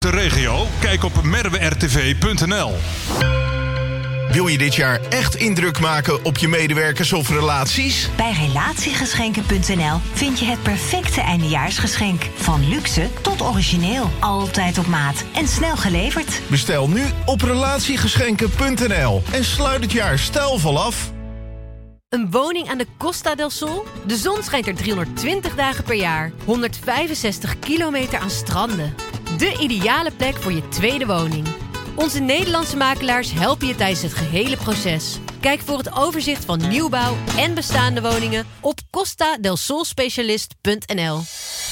De regio? Kijk op merwertv.nl. Wil je dit jaar echt indruk maken op je medewerkers of relaties? Bij relatiegeschenken.nl vind je het perfecte eindejaarsgeschenk. Van luxe tot origineel. Altijd op maat en snel geleverd. Bestel nu op relatiegeschenken.nl en sluit het jaar stijlvol af. Een woning aan de Costa del Sol? De zon schijnt er 320 dagen per jaar. 165 kilometer aan stranden. De ideale plek voor je tweede woning. Onze Nederlandse makelaars helpen je tijdens het gehele proces. Kijk voor het overzicht van nieuwbouw en bestaande woningen op costadelsolspecialist.nl.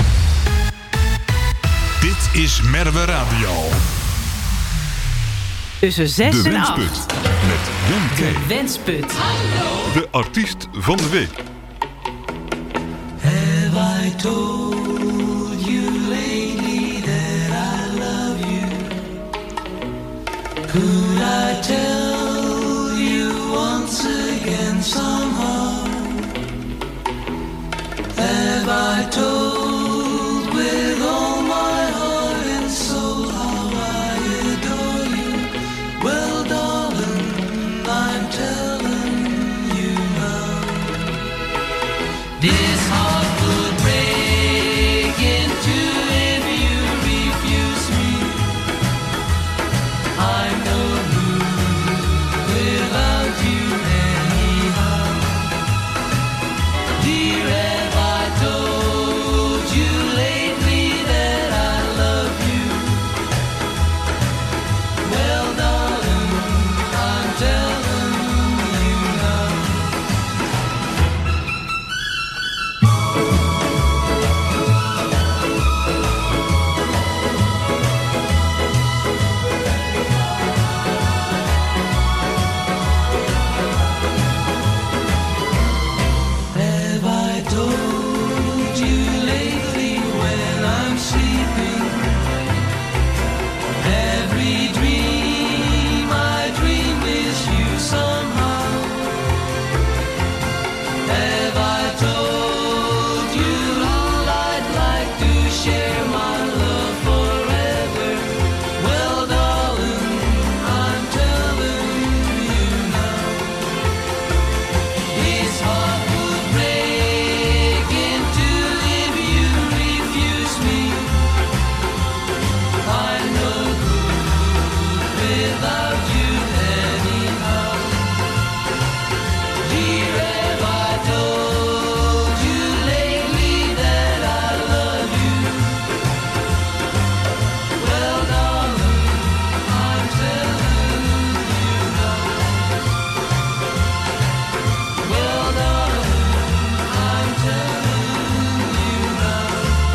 Dit is Merwe Radio. Tussen 6 De en 8. Wensput met Jan K. De Wensput. De artiest van de week. Have I told you lately that I love you? Could I tell you once again somehow? Have I told with all my heart and soul how I adore you? Well, darling, I'm telling you now. This heart would break in two if you refuse me. I'm no good without you anyhow. Dear, have I told you lately that I love you? Well, darling, I'm telling you now. Have I told you lately when I'm sleeping? Every dream I dream is you somehow. Have I told you I'd like to share my love forever? Well, darling, I'm telling you now. This heart would break in two if you refuse me. I'm no good without you anyhow. Dear, have I told you lately that I love you? Well, darling, I'm telling you now. Well, darling, I'm telling you now.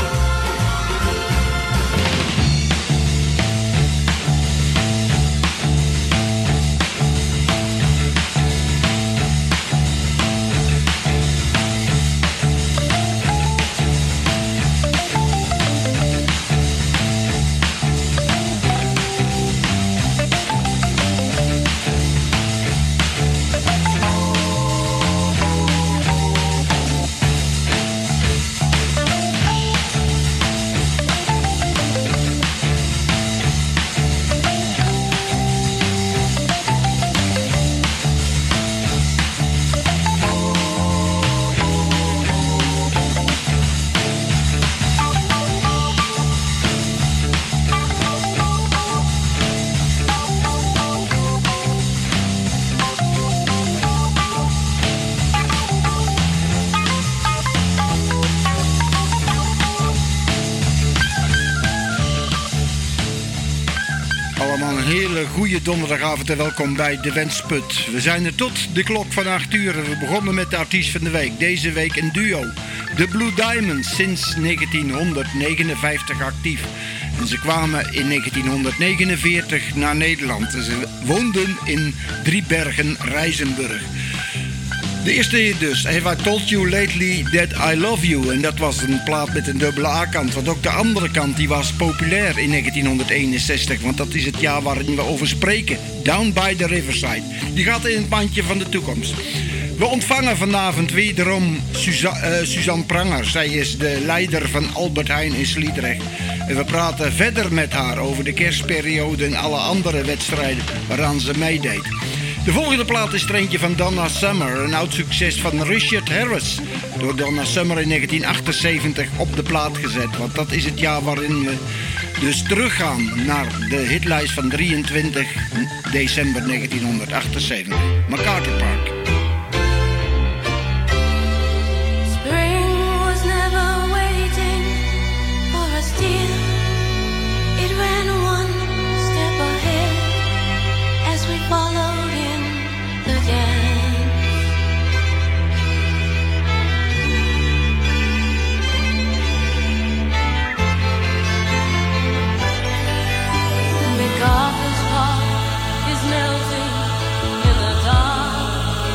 Allemaal een hele goede donderdagavond en welkom bij De Wensput. We zijn er tot de klok van 8 uur en we begonnen met de artiest van de week. Deze week een duo. De Blue Diamonds, sinds 1959 actief. En ze kwamen in 1949 naar Nederland. En ze woonden in Driebergen, Rijzenburg. De eerste hit dus, Have I Told You Lately That I Love You. En dat was een plaat met een dubbele A-kant. Want ook de andere kant die was populair in 1961. Want dat is het jaar waarin we over spreken. Down by the Riverside. Die gaat in het bandje van de toekomst. We ontvangen vanavond wederom Suzanne Pranger. Zij is de leider van Albert Heijn in Sliedrecht. En we praten verder met haar over de kerstperiode en alle andere wedstrijden waaraan ze meedeed. De volgende plaat is er eentje van Donna Summer, een oud succes van Richard Harris. Door Donna Summer in 1978 op de plaat gezet. Want dat is het jaar waarin we dus teruggaan naar de hitlijst van 23 december 1978. MacArthur Park. Spring was never waiting for us, dear. It ran one step ahead as we followed in the dance. MacArthur's heart is melting in the dark.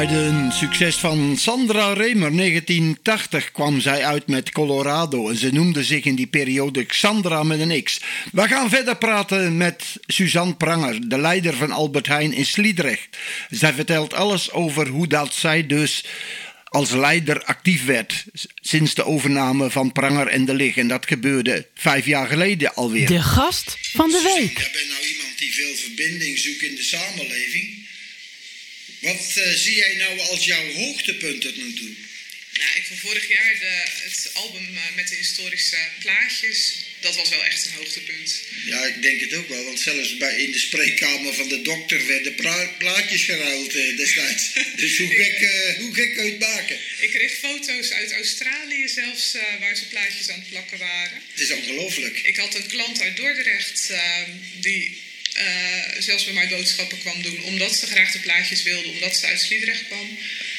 een succes van Sandra Remer. 1980 kwam zij uit met Colorado en ze noemde zich in die periode Xandra met een X. We gaan verder praten met Suzanne Pranger, de leider van Albert Heijn in Sliedrecht. Zij vertelt alles over hoe dat zij dus als leider actief werd sinds de overname van Pranger en de Lig. En dat gebeurde 5 jaar geleden alweer. De gast van de week. Ik ben nou iemand die veel verbinding zoekt in de samenleving. Wat zie jij nou als jouw hoogtepunt tot nu toe? Nou, ik vond vorig jaar het album met de historische plaatjes, dat was wel echt een hoogtepunt. Ja, ik denk het ook wel, want zelfs in de spreekkamer van de dokter werden plaatjes geruild destijds. Dus hoe gek kun je het maken? Ik kreeg foto's uit Australië zelfs, waar ze plaatjes aan het plakken waren. Het is ongelooflijk. Ik had een klant uit Dordrecht die zelfs bij mij boodschappen kwam doen, omdat ze graag de plaatjes wilde, omdat ze uit Sliedrecht kwam.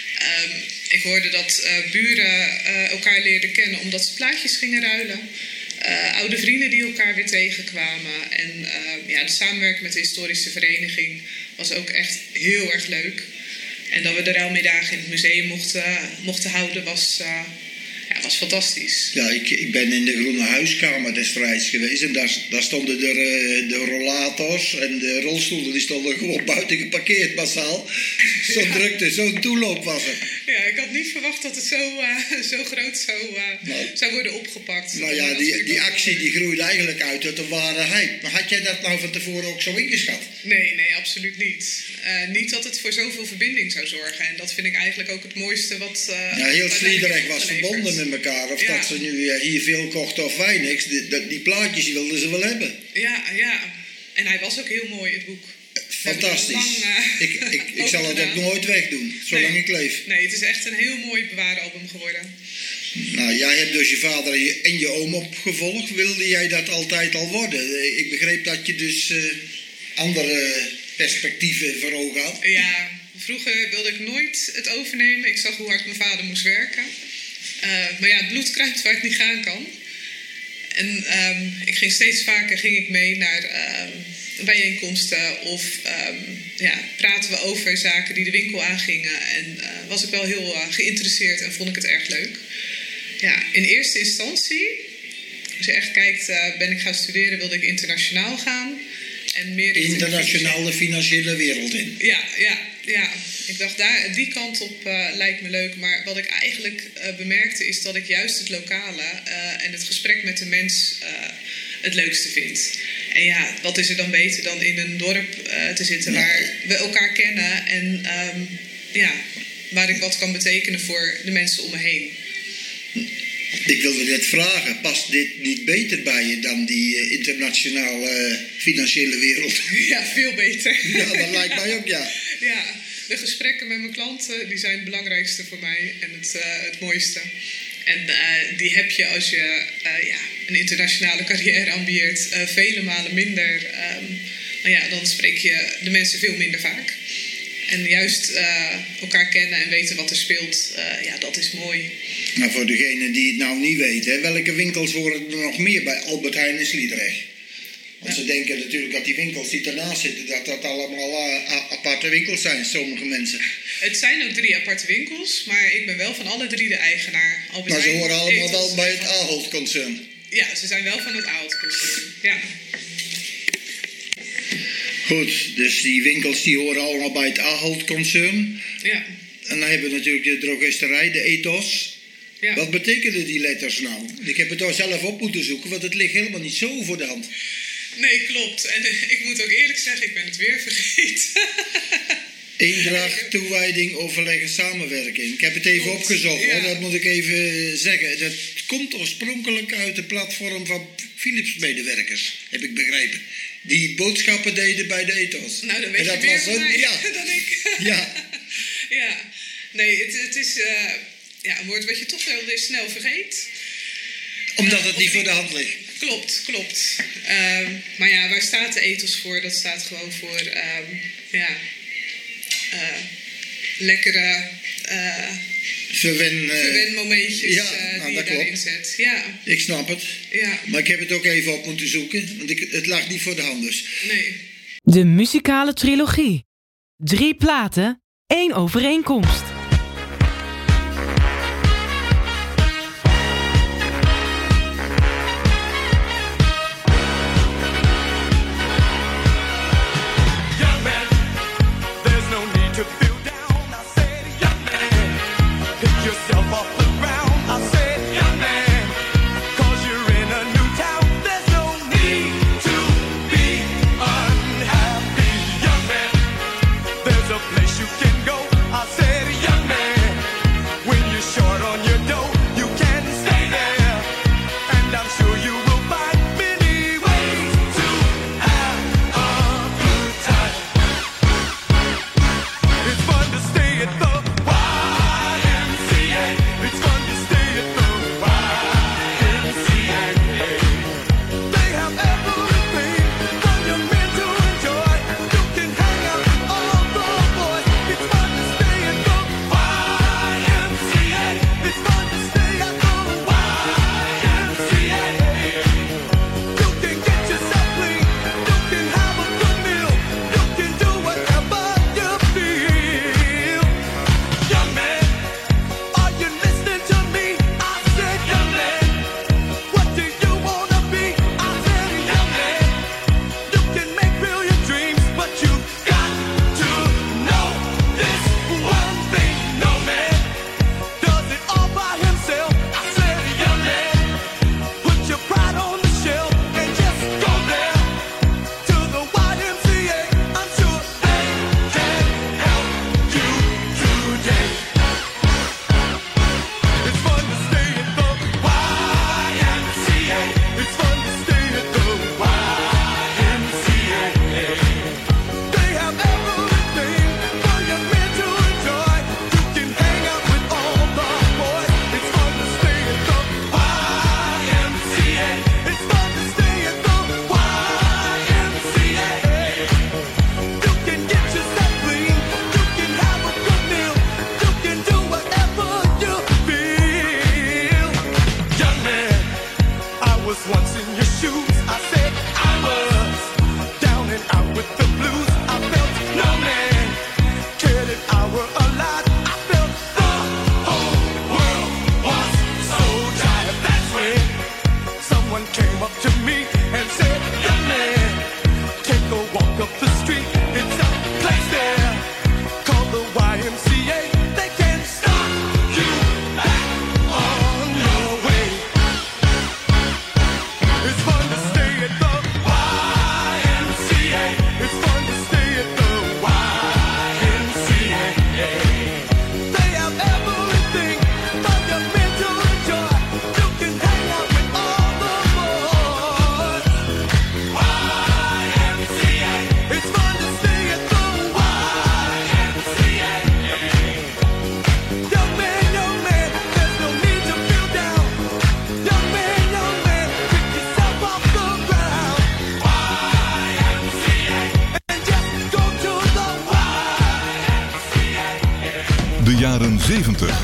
Ik hoorde dat buren elkaar leerden kennen omdat ze plaatjes gingen ruilen. Oude vrienden die elkaar weer tegenkwamen. En de samenwerking met de historische vereniging was ook echt heel erg leuk. En dat we de ruilmiddagen in het museum mochten houden was fantastisch. Ja, ik ben in de Groene Huiskamer destijds geweest en daar stonden de rollators en de rolstoelen die stonden gewoon buiten geparkeerd massaal. Zo'n drukte, zo'n toeloop was er. Ja, ik had niet verwacht dat het zo groot zou worden opgepakt. Nou ja, die actie die groeide eigenlijk uit tot een ware hype. Maar had jij dat nou van tevoren ook zo ingeschat? Nee, absoluut niet. Niet dat het voor zoveel verbinding zou zorgen. En dat vind ik eigenlijk ook het mooiste wat... heel Sliedrecht was verbonden met elkaar. Of dat ze nu hier veel kochten of weinig. Die plaatjes die wilden ze wel hebben. Ja. En hij was ook heel mooi, het boek. Fantastisch. Ik zal het ook nooit wegdoen, zolang ik leef. Nee, het is echt een heel mooi bewaaralbum geworden. Nou, jij hebt dus je vader en je oom opgevolgd. Wilde jij dat altijd al worden? Ik begreep dat je dus andere perspectieven voor ogen had. Ja, vroeger wilde ik nooit het overnemen. Ik zag hoe hard mijn vader moest werken. Maar ja, het bloed kruipt waar het niet gaan kan. En ik ging steeds vaker mee naar bijeenkomsten of praten we over zaken die de winkel aangingen. En was ik wel heel geïnteresseerd en vond ik het erg leuk. Ja, in eerste instantie, als je echt kijkt, ben ik gaan studeren, wilde ik internationaal gaan. En meer internationaal de financiële wereld in. Ja. Ik dacht, die kant op lijkt me leuk. Maar wat ik eigenlijk bemerkte is dat ik juist het lokale en het gesprek met de mens het leukste vind. En ja, wat is er dan beter dan in een dorp te zitten waar we elkaar kennen en waar ik wat kan betekenen voor de mensen om me heen. Ik wilde net vragen, past dit niet beter bij je dan die internationale financiële wereld? Ja, veel beter. Ja, dat lijkt mij ook, ja. Ja, de gesprekken met mijn klanten die zijn het belangrijkste voor mij en het mooiste. En die heb je als je een internationale carrière ambieert vele malen minder. Dan spreek je de mensen veel minder vaak. En juist elkaar kennen en weten wat er speelt, dat is mooi. Nou, voor degenen die het nou niet weten, welke winkels horen er nog meer bij Albert Heijn in Sliedrecht? Want ze denken natuurlijk dat die winkels die ernaast zitten, dat allemaal aparte winkels zijn, sommige mensen. Het zijn ook 3 aparte winkels, maar ik ben wel van alle 3 de eigenaar. Albert maar ze Heijn, horen allemaal wel bij het Ahold-concern? Ja, ze zijn wel van het Ahold-concern, ja. Goed, dus die winkels die horen allemaal bij het Ahold-concern. Ja. En dan hebben we natuurlijk de drogisterij, de Ethos. Ja. Wat betekenen die letters nou? Ik heb het daar zelf op moeten zoeken, want het ligt helemaal niet zo voor de hand. Nee, klopt. En ik moet ook eerlijk zeggen, ik ben het weer vergeten. Eendracht, toewijding, overleggen, samenwerking. Ik heb het even opgezocht, hoor. Dat moet ik even zeggen. Dat komt oorspronkelijk uit de platform van Philips-medewerkers, heb ik begrepen. Die boodschappen deden bij de Ethos. Nou, dan weet je meer van mij dan ik. Ja. Ja. Nee, het is een woord wat je toch wel weer snel vergeet. Omdat het niet voor de hand ligt. Klopt. Maar ja, waar staat de ethos voor? Dat staat gewoon voor lekkere verwenmomentjes die je daarin zet. Ja. Ik snap het. Ja. Maar ik heb het ook even op moeten zoeken. Want het lag niet voor de hand dus. Nee. De muzikale trilogie. 3 platen, één overeenkomst. De jaren 70.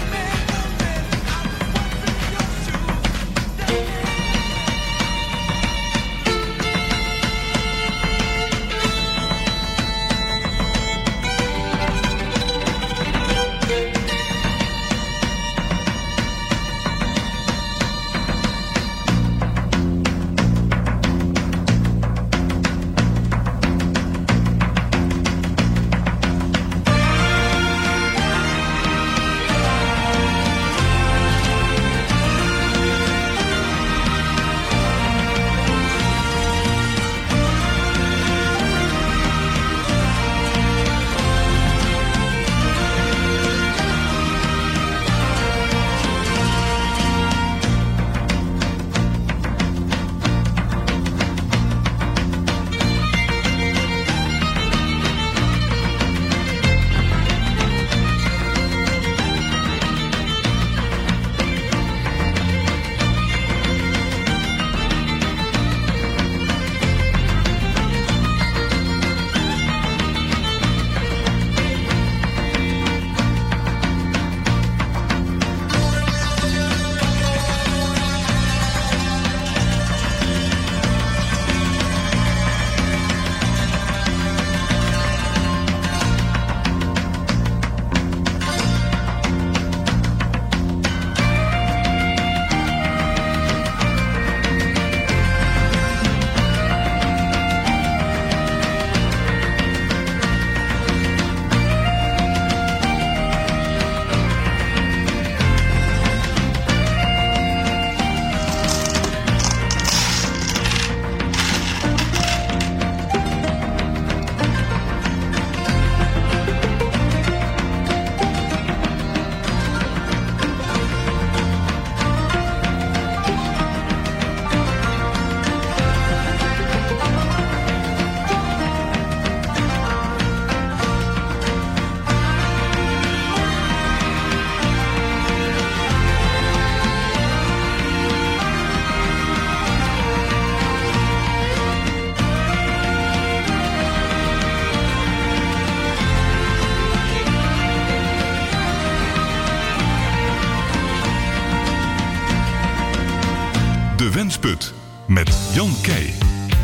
Wensput met Jan Keij.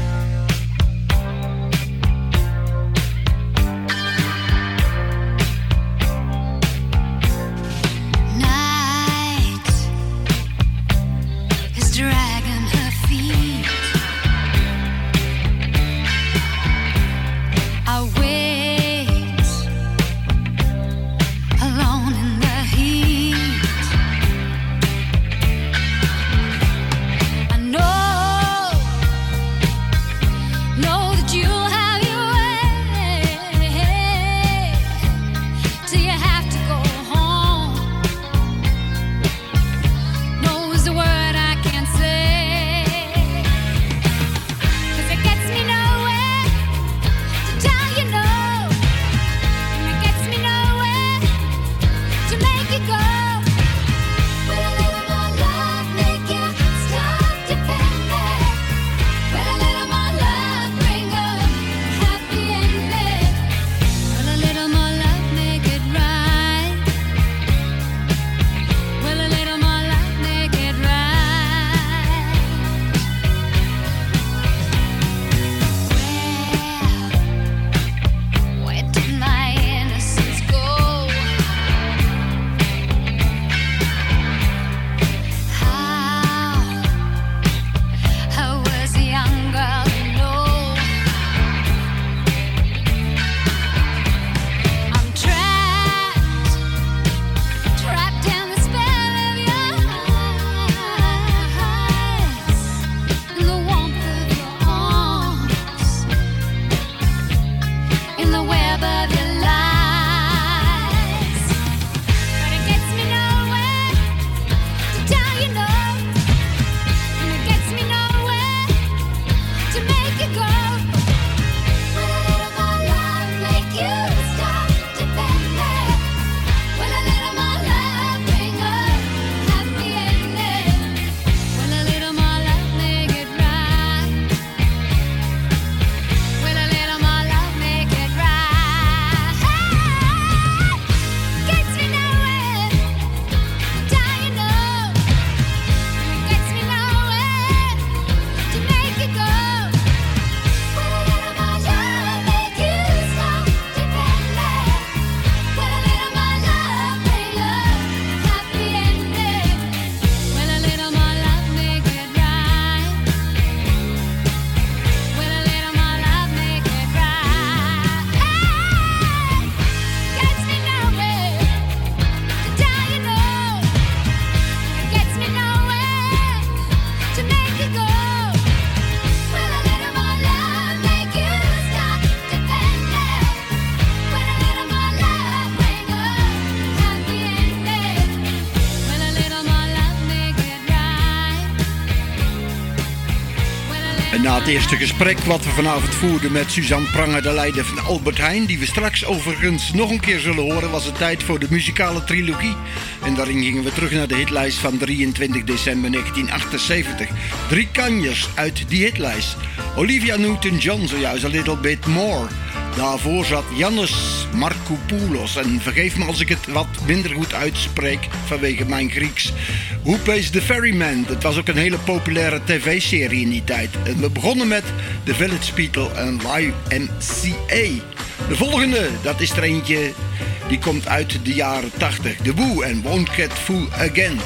Na het eerste gesprek wat we vanavond voerden met Suzanne Pranger, de leider van Albert Heijn, die we straks overigens nog een keer zullen horen, was het tijd voor de muzikale trilogie. En daarin gingen we terug naar de hitlijst van 23 december 1978. 3 kanjers uit die hitlijst. Olivia Newton-John zojuist, A Little Bit More. Daarvoor zat Yannis Markoupoulos. En vergeef me als ik het wat minder goed uitspreek vanwege mijn Grieks. Who Pays the Ferryman? Dat was ook een hele populaire tv-serie in die tijd. En we begonnen met The Village People en YMCA. De volgende, dat is er eentje die komt uit de jaren 80. The Who en Won't Get Full Again.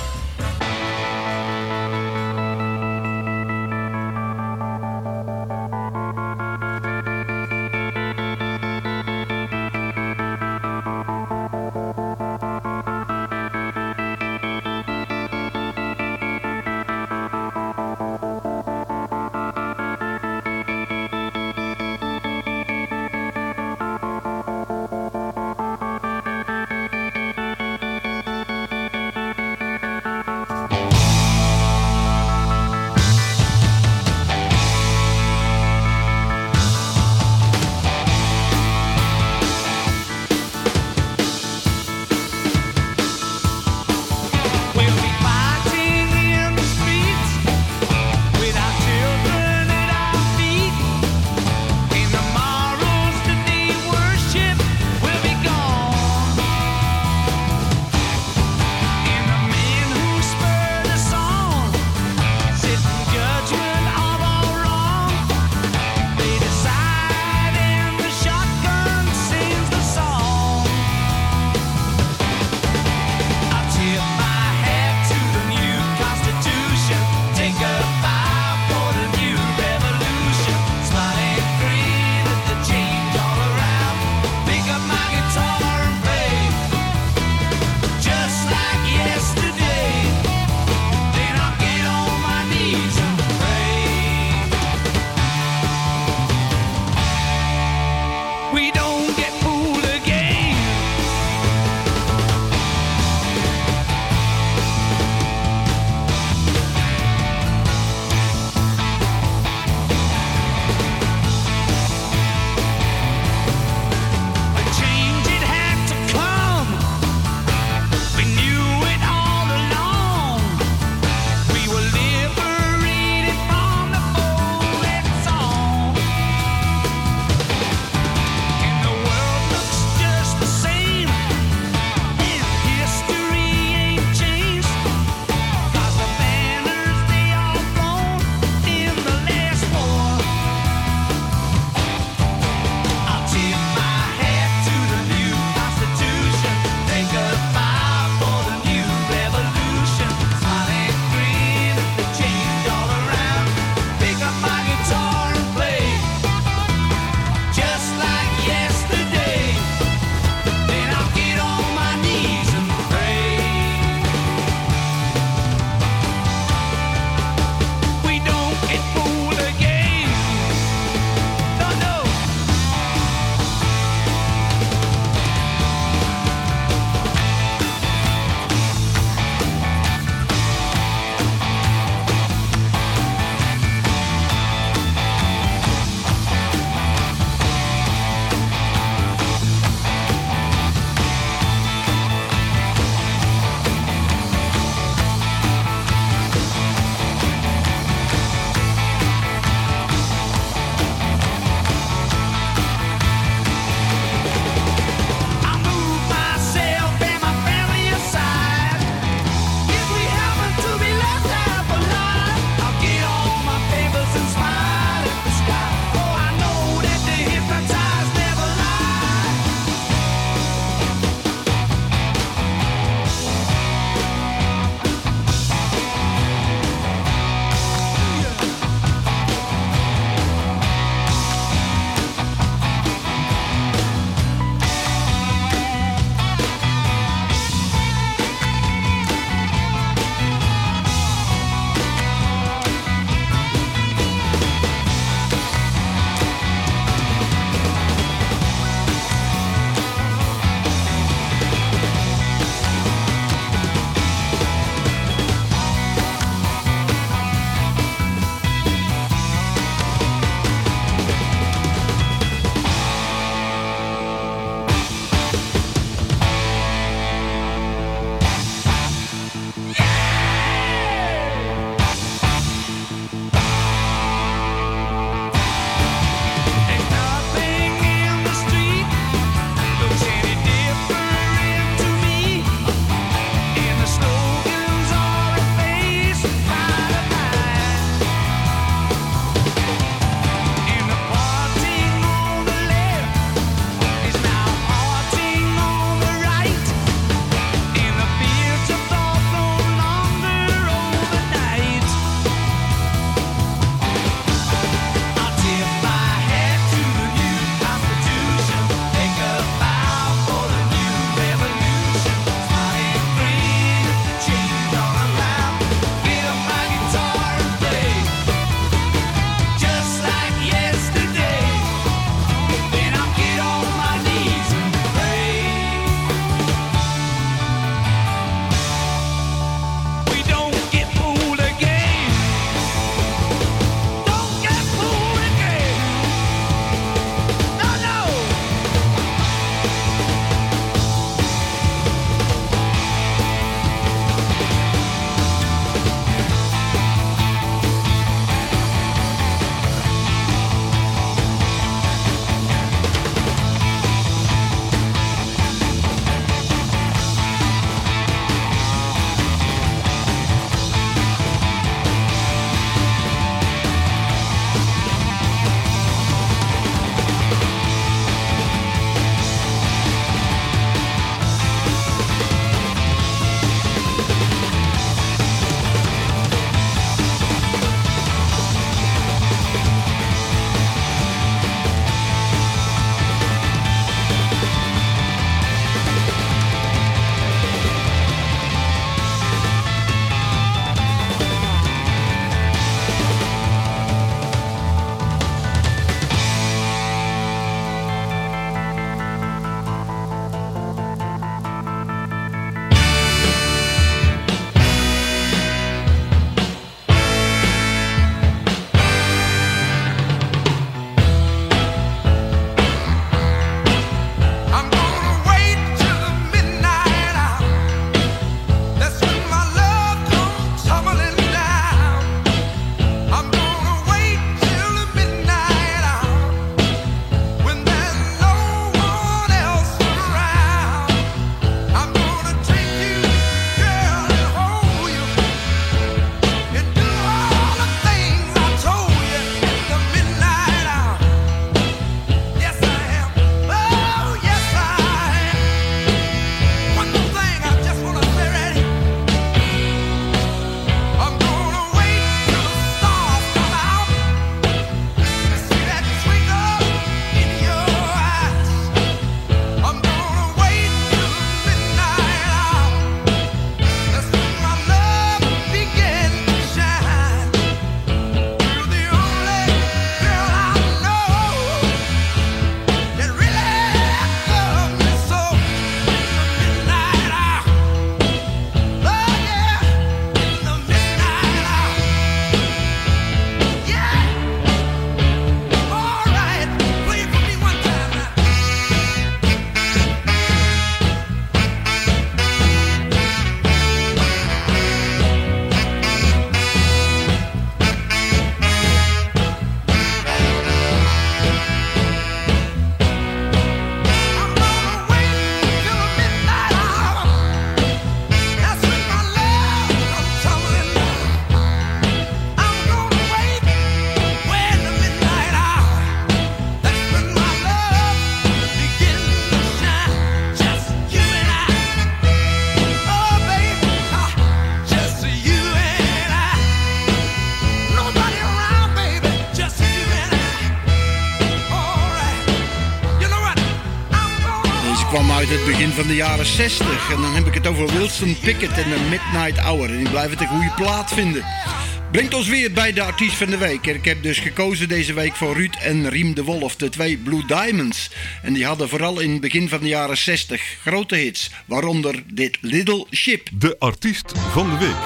uit het begin van de jaren 60. En dan heb ik het over Wilson Pickett en de Midnight Hour. En ik blijf het een goede plaat vinden. Brengt ons weer bij de artiest van de week. Ik heb dus gekozen deze week voor Ruud en Riem de Wolf, de twee Blue Diamonds. En die hadden vooral in het begin van de jaren 60 grote hits, waaronder dit Little Ship. De artiest van de week.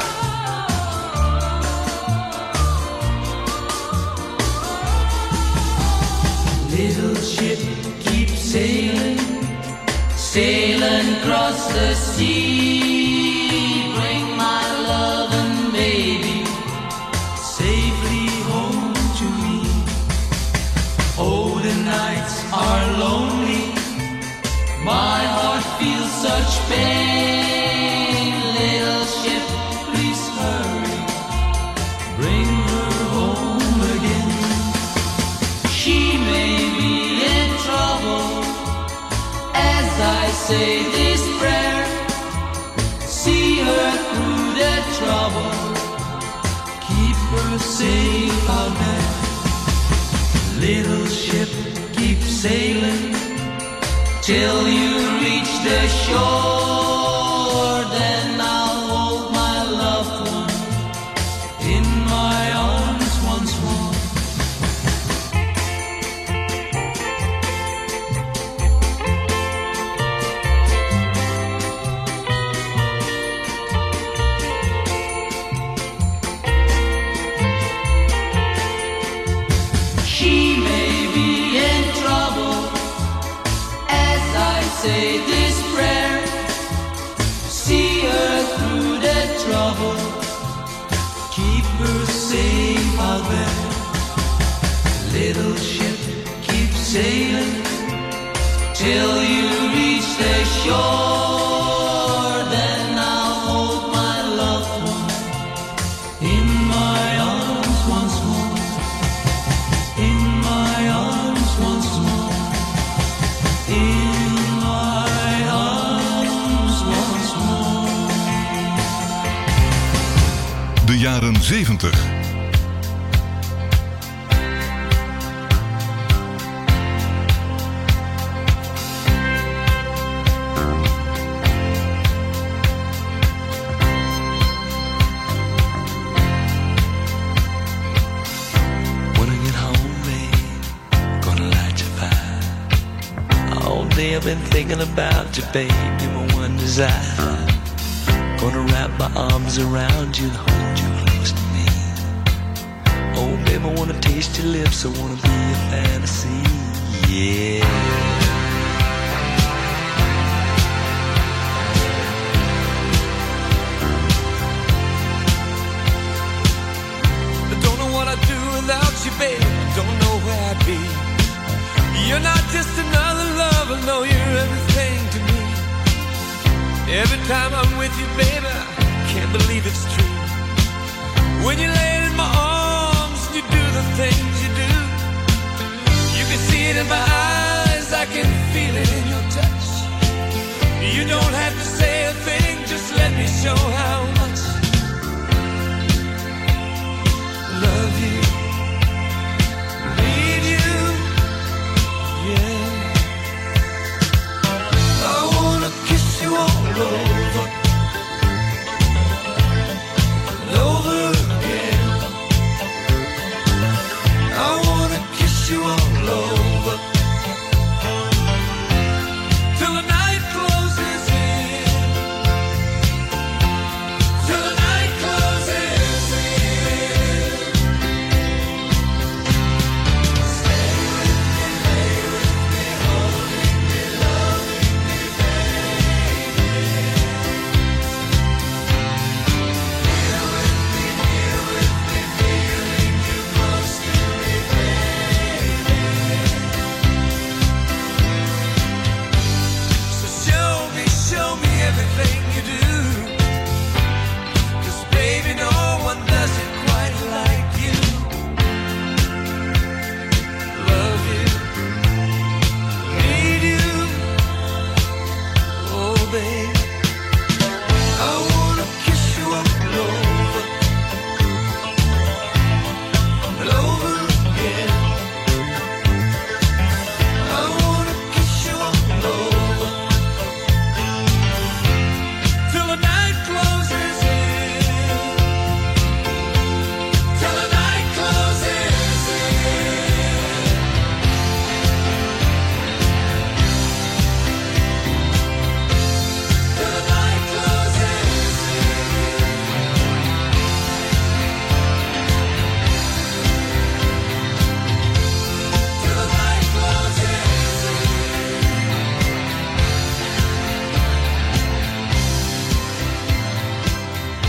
Little ship keeps sailing, sailing across the sea. Bring my love and baby safely home to me. Oh, the nights are lonely, my heart feels such pain. Little ship, please hurry, bring her home again. She may be in trouble as I say this prayer. See her through the trouble, keep her safe out there. Little ship, keep sailing till you reach the shore. Then I'll hold my loved one in my arms once more. She may be in trouble as I say this prayer. See her through the trouble, keep her safe out there. Little ship, keep sailing till you reach the shore. Then I'll hold my loved one in my arms once more. In my arms once more. In my arms once more. De jaren 70. When I get home, babe, gonna light your fire. All day I've been thinking about you, babe, you're my one desire. Gonna wrap my arms around you and hold you close to me. Oh, babe, I wanna taste your lips, I wanna be a fantasy, yeah. I don't know what I'd do without you, babe. I don't know where I'd be. You're not just another lover, no, you're everything to me. Every time I'm with you, baby, I can't believe it's true. When you lay in my arms, you do the things you do. You can see it in my eyes, I can feel it in your touch. You don't have to say a thing, just let me show how much I love you, need you, yeah. I wanna kiss you all over, and over again. I wanna kiss you all over, till the night closes in.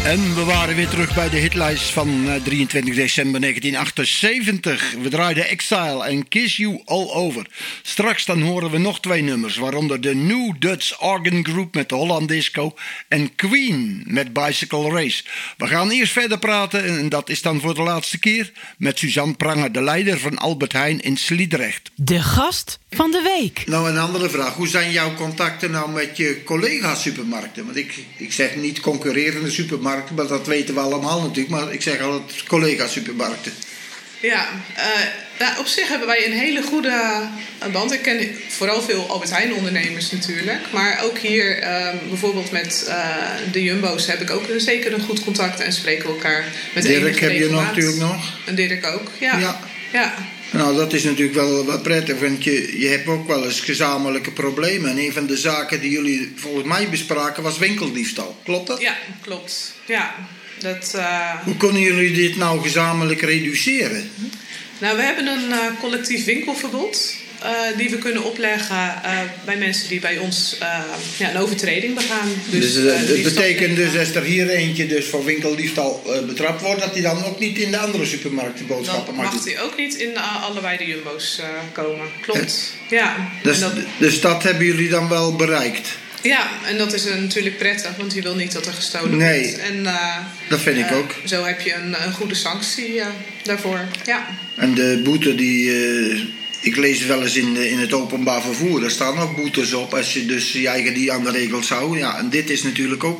En we waren weer terug bij de hitlijst van 23 december 1978. We draaiden Exile en Kiss You All Over. Straks dan horen we nog 2 nummers, waaronder de New Dutch Organ Group met de Holland Disco en Queen met Bicycle Race. We gaan eerst verder praten, en dat is dan voor de laatste keer, met Suzanne Pranger, de leider van Albert Heijn in Sliedrecht. De gast van de week. Nou, een andere vraag. Hoe zijn jouw contacten nou met je collega-supermarkten? Want ik zeg niet concurrerende supermarkten, maar dat weten we allemaal natuurlijk. Maar ik zeg altijd collega-supermarkten. Ja, op zich hebben wij een hele goede band. Ik ken vooral veel Albert Heijn ondernemers natuurlijk. Maar ook hier bijvoorbeeld met de Jumbo's heb ik ook zeker een goed contact en spreken we elkaar met Dirk heb je natuurlijk nog. En Dirk ook, ja. Nou, dat is natuurlijk wel prettig, want je hebt ook wel eens gezamenlijke problemen. En een van de zaken die jullie volgens mij bespraken was winkeldiefstal. Klopt dat? Ja, klopt. Ja, Hoe kunnen jullie dit nou gezamenlijk reduceren? Nou, we hebben een collectief winkelverbod die we kunnen opleggen bij mensen die bij ons een overtreding begaan. Dus dat betekent dus als er hier eentje dus voor winkeldiefstal betrapt wordt, dat hij dan ook niet in de andere supermarkten boodschappen mag doen? Dan mag hij ook niet in allebei de Jumbo's komen. Klopt. Ja. Dus dat hebben jullie dan wel bereikt? Ja, en dat is natuurlijk prettig, want je wil niet dat er gestolen wordt. Nee, en, dat vind ik ook. Zo heb je een goede sanctie daarvoor, ja. En de boete die... ik lees wel eens in het openbaar vervoer, daar staan ook boetes op als je dus je eigen die aan de regels houdt. Ja, en dit is natuurlijk ook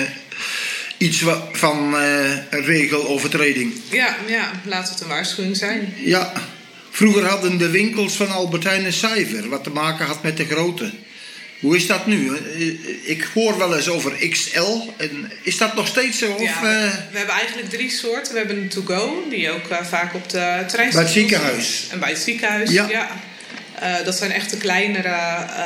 iets van een regelovertreding. Ja, laat het een waarschuwing zijn. Ja, vroeger hadden de winkels van Albert Heijn een cijfer, wat te maken had met de grootte. Hoe is dat nu? Ik hoor wel eens over XL. Is dat nog steeds zo? Ja, we hebben eigenlijk 3 soorten. We hebben een to-go, die ook vaak op de trein bij het ziekenhuis. En bij het ziekenhuis, ja. Dat zijn echt de kleinere...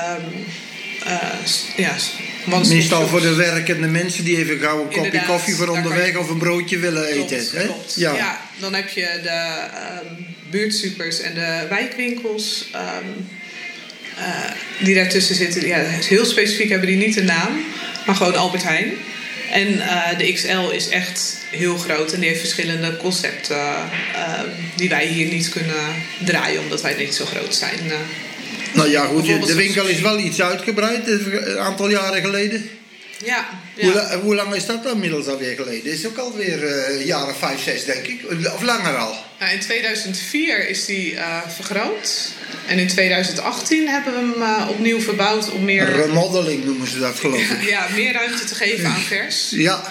meestal voor de werkende mensen die even gauw een kopje koffie voor onderweg of een broodje willen eten. Klopt. Ja, dan heb je de buurtsupers en de wijkwwinkels... die daartussen zitten, heel specifiek hebben die niet een naam, maar gewoon Albert Heijn. En de XL is echt heel groot en die heeft verschillende concepten die wij hier niet kunnen draaien, omdat wij niet zo groot zijn. Nou ja, goed, de winkel is wel iets uitgebreid, een aantal jaren geleden. Ja. Hoe lang is dat dan inmiddels alweer geleden? Is ook alweer jaren 5, 6 denk ik, of langer al? Nou, in 2004 is die vergroot. En in 2018 hebben we hem opnieuw verbouwd om meer... Remodeling noemen ze dat, geloof ik. Ja, meer ruimte te geven aan vers. Ja.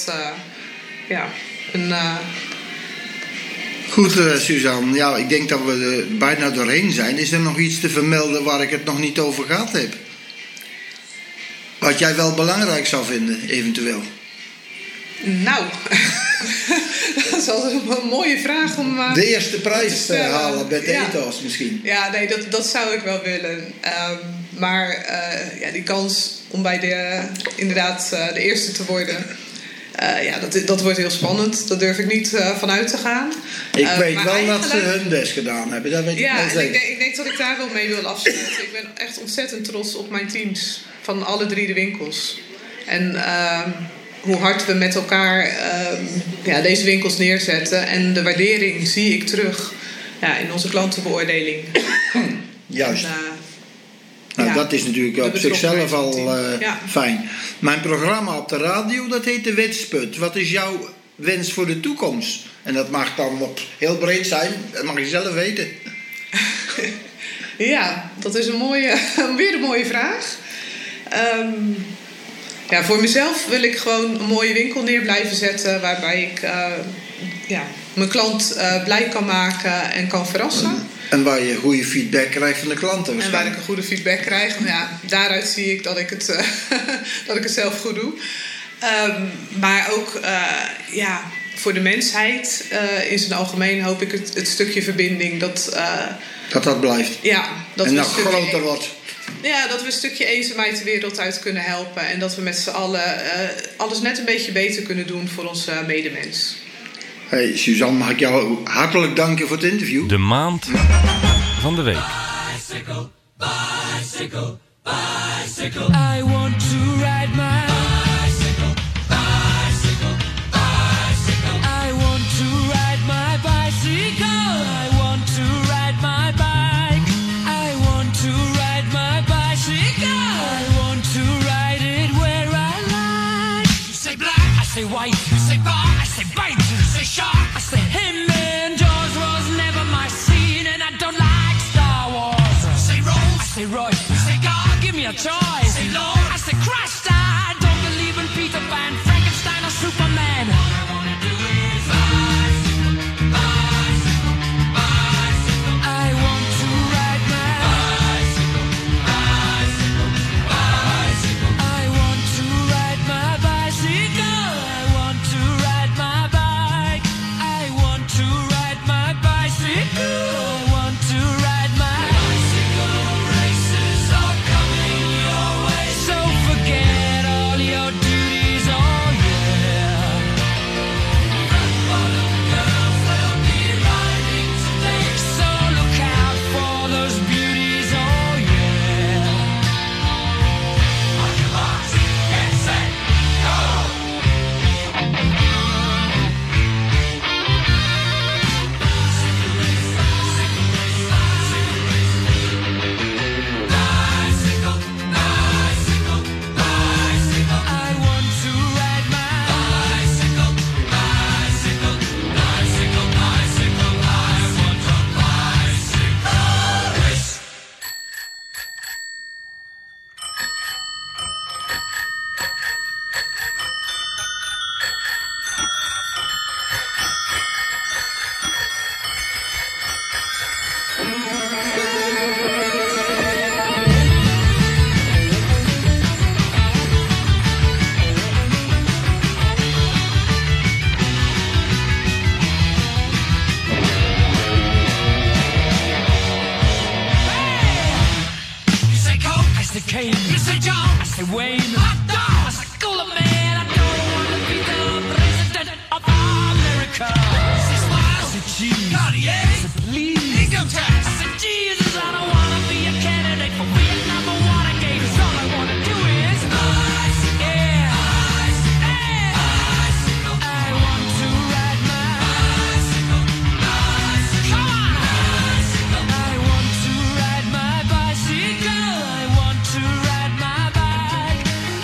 Een... Goed, Suzanne. Ja, ik denk dat we er bijna doorheen zijn. Is er nog iets te vermelden waar ik het nog niet over gehad heb? Wat jij wel belangrijk zou vinden, eventueel? Nou, dat is altijd een mooie vraag om... de eerste prijs halen bij de ethos misschien. Ja, nee, dat zou ik wel willen. Maar die kans om bij inderdaad de eerste te worden... dat wordt heel spannend. Daar durf ik niet van uit te gaan. Ik weet wel dat ze hun best gedaan hebben. Dat weet ik wel zeker. Ik denk dat ik daar wel mee wil afsluiten. Ik ben echt ontzettend trots op mijn teams. Van alle 3 de winkels. En hoe hard we met elkaar deze winkels neerzetten. En de waardering zie ik terug in onze klantenbeoordeling. Juist. Dat is natuurlijk op zichzelf al fijn. Mijn programma op de radio, dat heet de Wensput. Wat is jouw wens voor de toekomst? En dat mag dan op heel breed zijn. Dat mag je zelf weten. Ja, dat is weer een mooie vraag. Voor mezelf wil ik gewoon een mooie winkel neer blijven zetten... waarbij ik mijn klant blij kan maken en kan verrassen. En waar je goede feedback krijgt van de klanten. En waar ik een goede feedback krijg. Daaruit zie ik dat ik het zelf goed doe. Maar ook voor de mensheid in zijn algemeen hoop ik het stukje verbinding... Dat blijft. Ja, dat en nog groter wordt. Ja, dat we een stukje eenzaamheid de wereld uit kunnen helpen. En dat we met z'n allen alles net een beetje beter kunnen doen voor onze medemens. Hey Suzanne, mag ik jou hartelijk danken voor het interview. De maand van de week. Bicycle, bicycle, bicycle. I want to ride my bicycle, bicycle, bite. You say bar, I say bite. You say shark, I say him. And Jaws was never my scene, and I don't like Star Wars. You say Rose, I say Roy. You say God, give me a choice. Say Lord, I say Christ. I don't believe in Peter Pan, Frankenstein, or Superman. All I wanna do is bicycle, bicycle, bicycle. I want to ride my bicycle, bicycle, bicycle. I want to ride my bicycle. I want to ride my bike. I want to ride my bicycle. I want to ride my bicycle. Races are coming your way, so forget all your duties. Oh yeah. Rock bottom girls, they'll be riding today, so look out for those beauties. Oh yeah. On your marks, get set, go. Bicycle, bicycle, bicycle. I want to ride my bicycle, bicycle, bicycle, bicycle. I want a bicycle race. You say Coke, I say Kane. You say John, I say Wayne. Hot dog, I say Cooler Man. I don't want to be the president of America. I say Smile, I say Cheese. Cartier, I say Please. Income tax, I say Jesus. I don't want to be a candidate for Vietnam or Watergate. 'Cause all I want to do is bicycle, yeah, bicycle, bicycle. I want to ride my bicycle, bicycle. Come on, bicycle. I want to ride my bicycle. I want to ride my bike.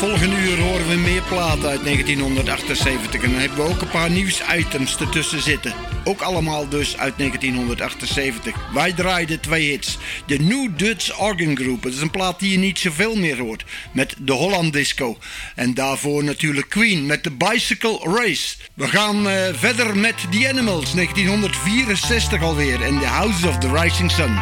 volgende uur horen we meer platen uit 1978. En dan hebben we ook een paar nieuwsitems ertussen zitten. Ook allemaal dus uit 1978. Wij draaiden 2 hits. De New Dutch Organ Group. Dat is een plaat die je niet zoveel meer hoort. Met de Holland Disco. En daarvoor natuurlijk Queen met de Bicycle Race. We gaan verder met The Animals. 1964 alweer. En The House of the Rising Sun.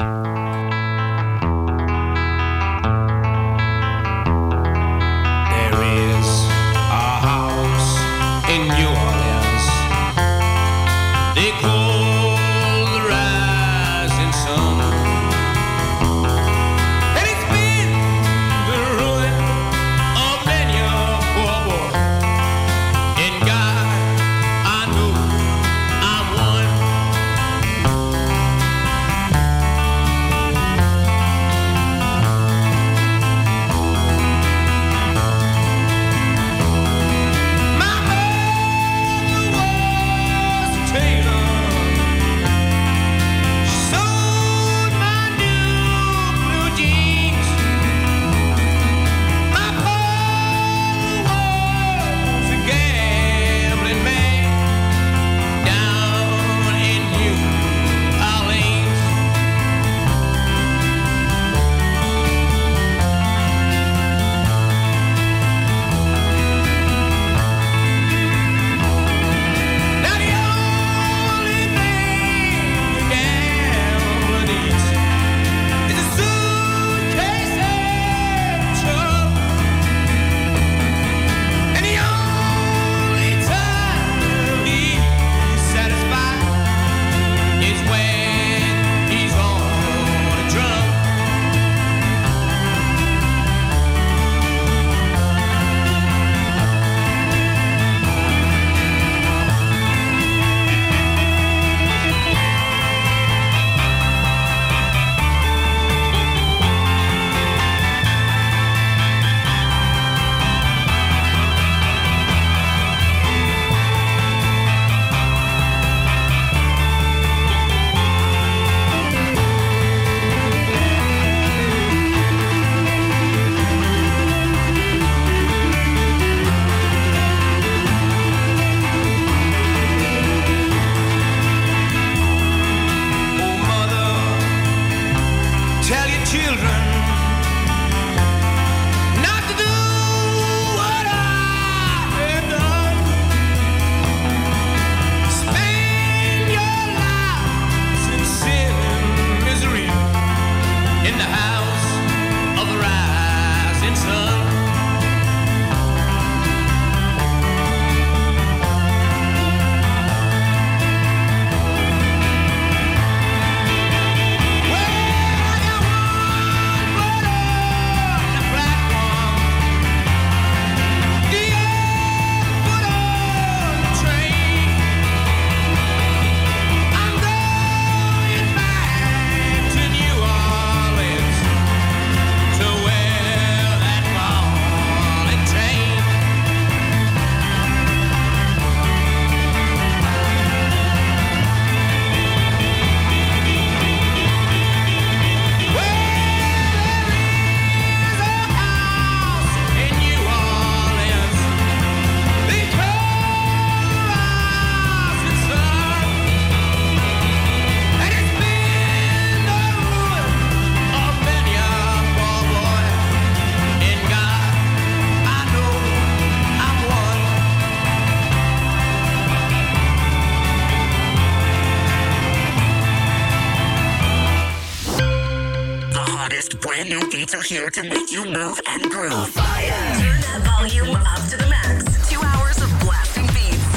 Brand new beats are here to make you move and groove. Turn that volume up to the max. 2 hours of blasting beats.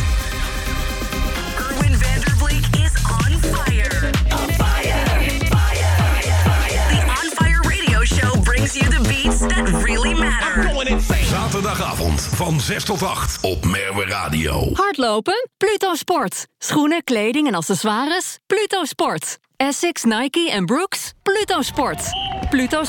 Erwin Vandervleek is on fire. On fire. Fire. Fire. The On Fire Radio Show brings you the beats that really matter. Zaterdagavond van 6 tot 8 op Merwe Radio. Hardlopen? Pluto Sport. Schoenen, kleding en accessoires? Pluto Sport. Essex, Nike en Brooks? Pluto Sport. Pluto